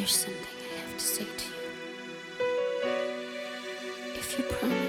There's something I have to say to you. If you promise